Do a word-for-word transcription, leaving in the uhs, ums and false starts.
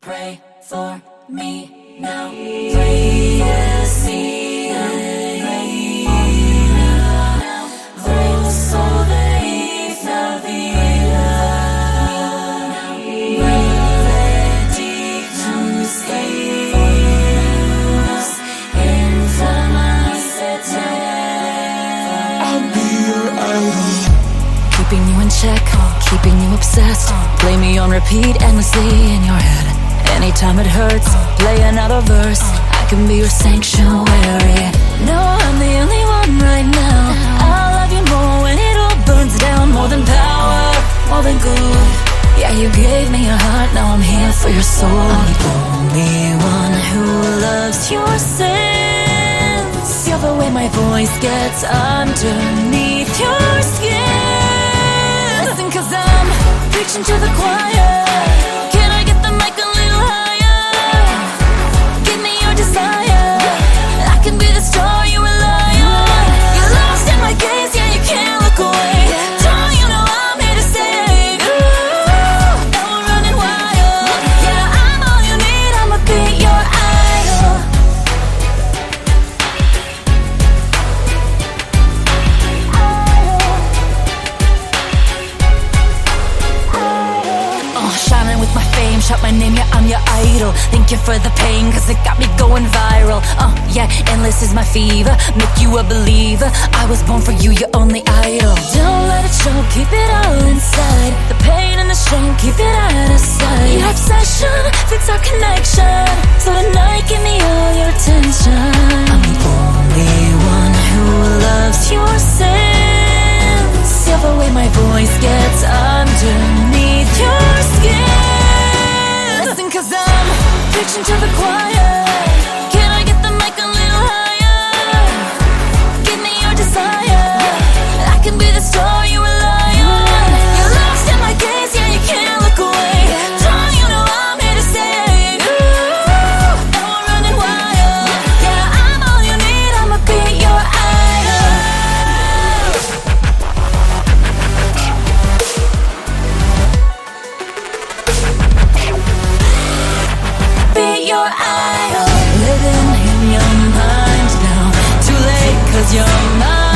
pray for me now. Pray to see and pray now. Verso de esta vida. Ready to stay us in flamas eternas. I'll be your idol. Keeping you in check, keeping you obsessed. Play me on repeat endlessly in your head. Anytime it hurts, play another verse. I can be your sanctuary. No, I'm the only one right now. I'll love you more when it all burns down. More than power, more than good. Yeah, you gave me your heart, now I'm here for your soul. I'm the only one who loves your sins. You're the way my voice gets underneath your skin. Listen, cause I'm preaching to the choir. Can I get the mic a little higher? Give me your desire. I can be the star you rely on. You're lost in my gaze, yeah, you can't look away. Don't you know I'm here to save you? Now we're running wild. Yeah, I'm all you need, I'ma be your idol. Oh, shining with my fame, shout my name, yeah, I'm your idol. Thank you for the pain, cause it got me going viral. Uh, yeah, endless is my fever, make you a believer. I was born for you, your only idol. Don't let it show, keep it all inside. The pain and the shame, keep it out of sight. Your obsession, fix our connection. So tonight, give me all your attention. I'm the only one who loves your sins. You're the way my voice gets underneath your skin. Listen, cause I'm preaching to the choir. Can I get the mic a little higher? Give me your desire. I can be the star you rely on. You're lost in my gaze, yeah, you can't look away. Don't you know I'm here to save you? Now we're running wild. Yeah, I'm all you need, I'ma be your idol. Be your idol. Living in your mind now. Too late, cause you're mine.